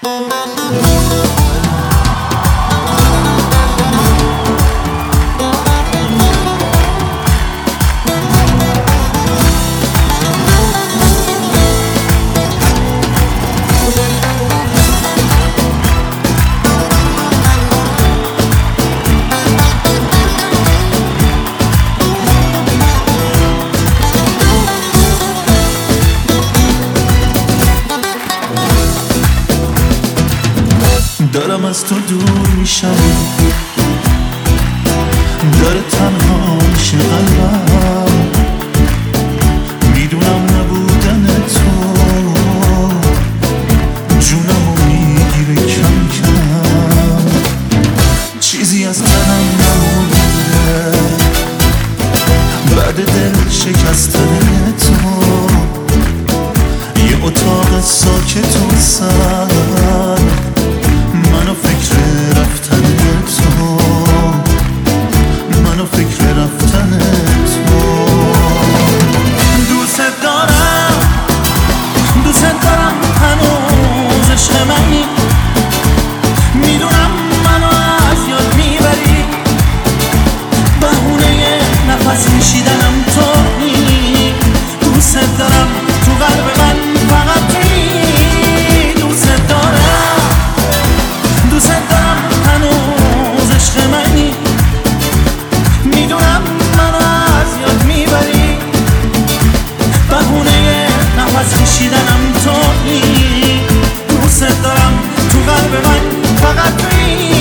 دارم از تو دور میشم، داره تنها میشه قلبم. میدونم نبودن تو جونمو میگیره کم کم، چیزی از تنم نمونده بعد دل شکستن تو. یه اتاق ساکت و سر منو فکر رفتن تو، منو فکر رفتن تو. دوست دارم، دوست دارم هنوز عشق منی. میدونم منو از یاد میبری، بهونه نفس کشیدنم تویی. دوست دارم تو قلب من فقط تویی. دوست دارم، دوست دارم هنوز عشق منی. میدونم منو از یاد میبری، بهونه نفس کشیدنم تویی. دوست دارم تو قلب من فقط تویی.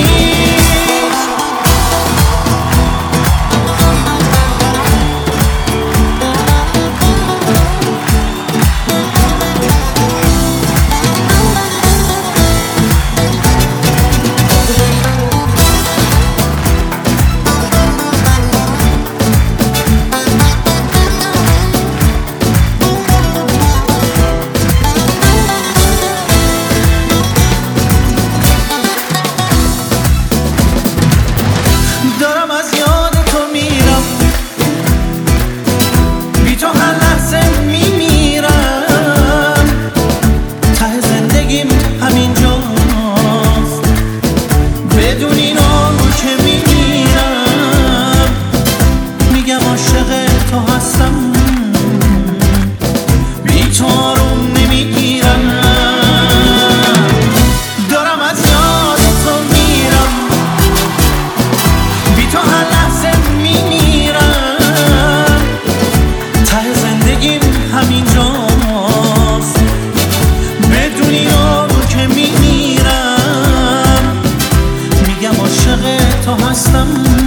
دارم از یاد تو میرم، بی تو هر لحظه میمیرم. ته زندگیم همینجاست، بدون اینا که میمیرم. میگم عاشق تو هستم، بی تو آروم نمیگیرم. دارم از یاد تو میرم، بی تو هر لحظه میمیرم. ته زندگیم همینجاست، بدون اینا که میمیرم. میگم عاشق تو هستم،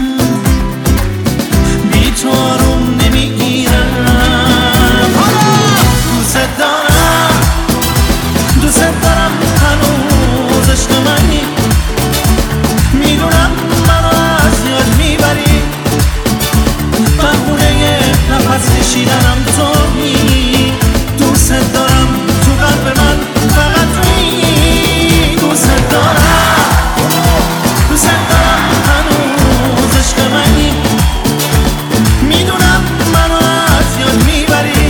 بی تو آروم نمیگیرم. دوست دارم، دوست دارم هنوز عشق منی. میدونم منو از یاد میبری، بهونه نفس کشیدنم تویی. دوست دارم تو قلب من فقط تویی. دوست دارم، دوست دارم هنوز عشق منی. میدونم منو از یاد میبری،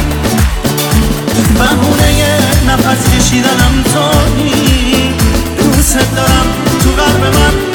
بهونه نفس کشیدنم تویی. دوست دارم تو قلب من